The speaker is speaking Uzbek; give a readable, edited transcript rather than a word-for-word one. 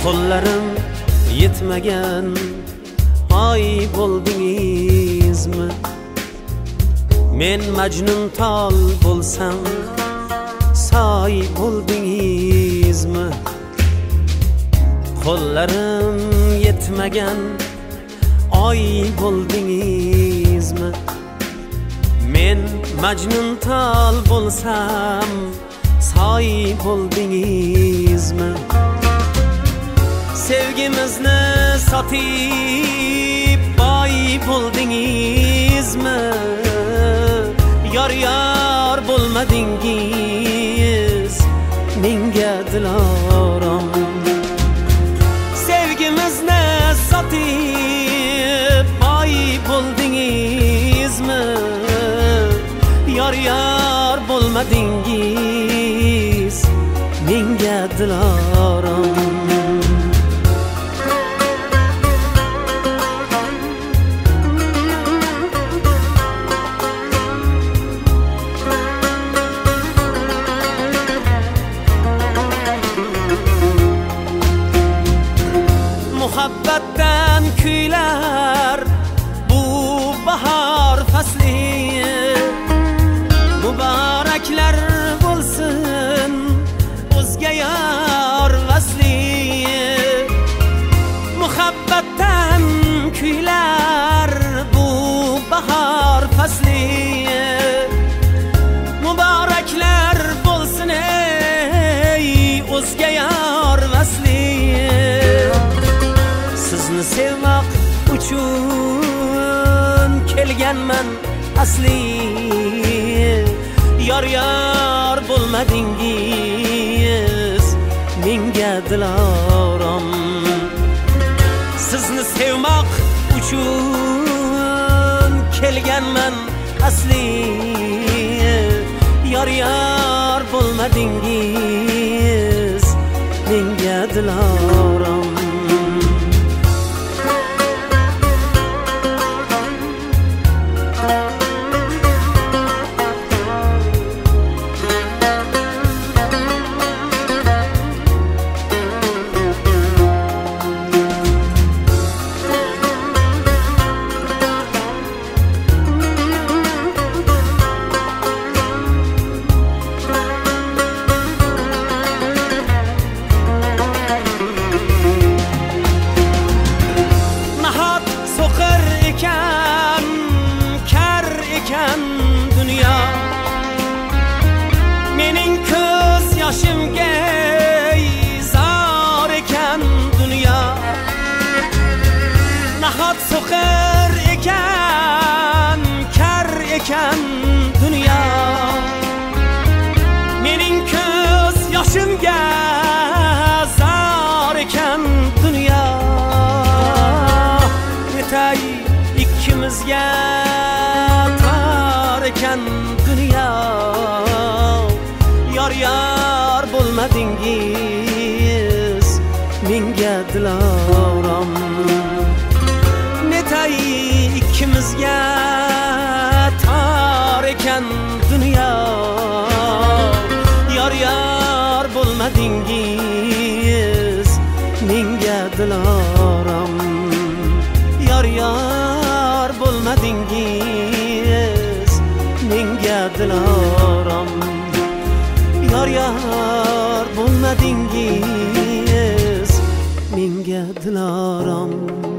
Qo'llarim yetmagan ay bo'ldingizmi? Men Majnun tol bo'lsam soy bo'ldingizmi? Qo'llarim yetmagan ay bo'ldingizmi? Men Majnun tol bo'lsam soy bo'ldingizmi? Sevgimizni sotib boy bo'ldingizmi? Yar bo'lmadingiz menga dilorom. Sevgimizni sotib boy bo'ldingizmi? Yar bo'lmadingiz menga dilorom. Muhabbatdan kuylar bu bahor fasli, muboraklar bo'lsin o'zga yor vasli. Muhabbatdan kuylar bu bahor fasli, muboraklar bo'lsin ey o'zga yor vasli. Sizni sevmak uchun kelganman asli. Yar bo'lmadingiz menga dilorom. Sizni sevmak uchun kelganman asli. Yar bo'lmadingiz menga dilorom. Dünya mening ko'z yoshimga zor ekan dünya. Nahot so'qir ekan, kar ekan dünya. Mening ko'z yoshimga zor ekan dünya. Netay ikkimizga ekan dünya. Yar bo'lmadingiz menga dilorom. Netay ikkimizga tor ekan dünya. Yar bo'lmadingiz menga dilorom. Yar bo'lmadingiz menga dilorom. Yar bo'lmadingiz menga dilorom.